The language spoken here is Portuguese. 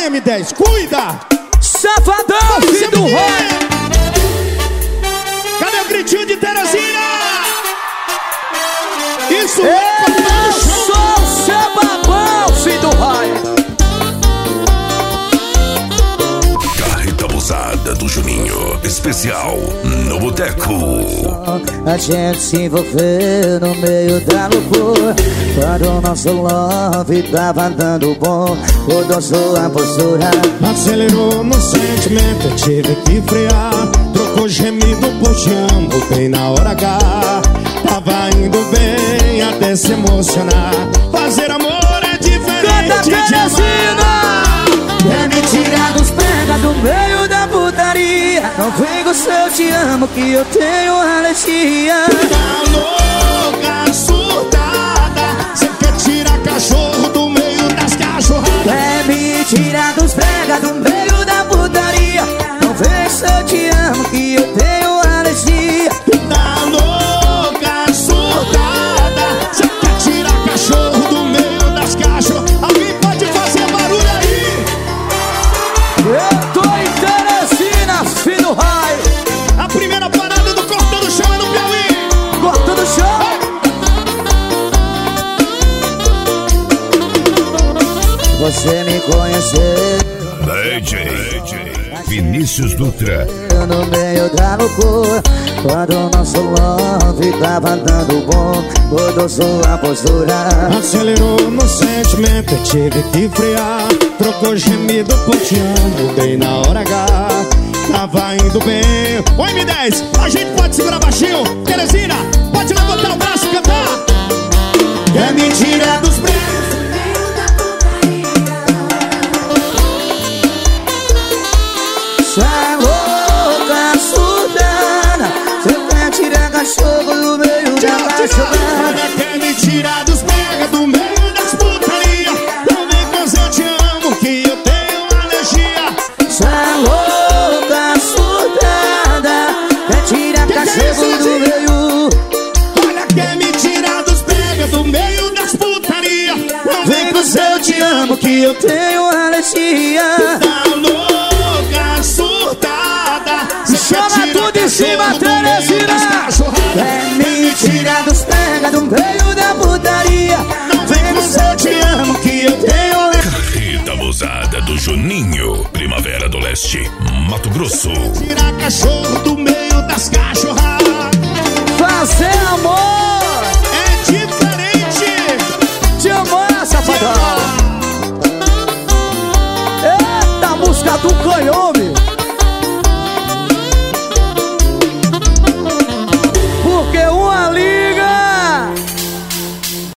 M10, cuida! Safadão, filho do Roy. Cadê o gritinho de Terezinha? Isso Eu é sou o seu babão, filho do Roy. Carreta abusada do Juninho, especial no Boteco. A gente se envolveu no meio da loucura, quando o nosso love tava dando bom, mudou sua postura. acelerou no sentimento, eu tive que frear. Trocou gemido por te amo bem na hora H. Tava indo bem até se emocionar. Fazer amor é diferente de amar. Quer me tirar dos pega do meio da putaria. Não vem com seu te amo que eu tenho alergia. Tá louca, surtada, cê quer tirar cachorro do meio das cachorradas. Quer me tirar dos pega do meio da putaria. Não vem com seu te amo que eu tenho alergia. Tá louca, surtada, cê quer tirar cachorro do meio das cachorradas. Alguém pode fazer barulho aí? Eu tô em Teresina, filho do Roy. A primeira parada do Cortando o Chão é no Piauí. Cortando o chão. Você me conheceu DJ Vinícius Dutra. no meio da loucura, quando o nosso love tava dando bom, mudou sua postura. Acelerou no sentimento, eu tive que frear. Trocou gemido por te amo bem na hora H. Tava indo bem. Ô M10, a gente pode segurar baixinho. Teresina, pode levantar o braço e cantar. Quer me tirar dos braços. Cê é louca, surdana, cê quer tirar cachorro do meio da cachorrada. Quer me tirar dos pega do meio das putaria. Não vem com eu te amo que eu tenho alergia. Cê é louca, surdana, quer tirar cachorro do meio. Olha, quer me tirar dos pega do meio das putaria. Não Vem com eu te amo que eu tenho alergia. Tá louca, surtada, Chama tudo em cima, Teresina. Quer me tirar dos pega do meio da putaria. Vem com eu te amo que eu tenho alergia. Carreta abusada do Juninho, Primavera do Leste, Mato Grosso. Tirar cachorro do meio das cachorradas. Fazer amor. É diferente. Te amar, safadão. Eita, música do canhome. Porque um ali